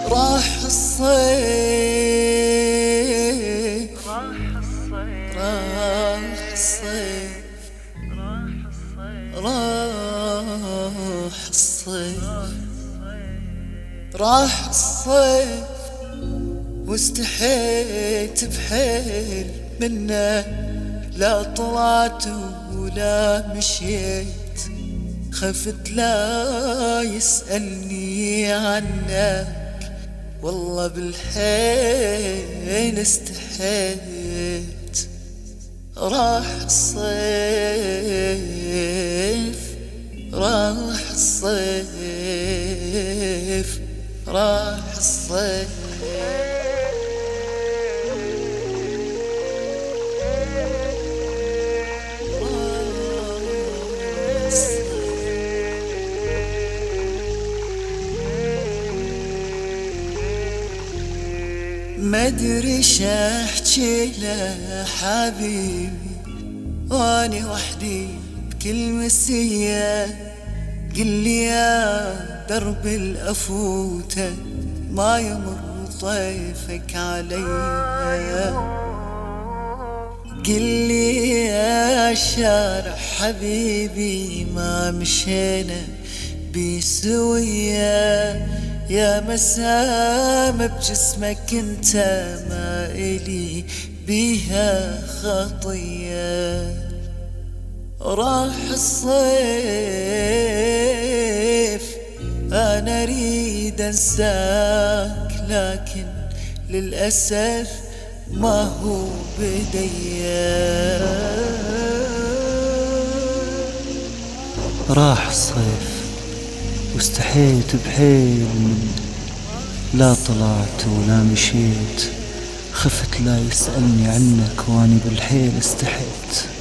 راح الصيف، راح الصيف، راح الصيف، راح الصيف، واستحيت بحيل منه، لا طلعت ولا مشيت، خفت لا يسألني عنك، والله بالحيل استحيت. راح الصيف، راح الصيف، راح الصيف. ما ادري شاحكي له حبيبي واني وحدي بكل مسية، قل لي يا درب الافوته ما يمر طيفك عليا، قل لي يا شارع حبيبي ما مشينا بسوية، يا مسام بجسمك انت ما الي بيها خطية. راح الصيف انا اريد انساك، لكن للأسف ما هو بديا. راح الصيف واستحيت بحيل منه، لا طلعت ولا مشيت، خفت لا يسألني عنك واني بالحيل استحيت.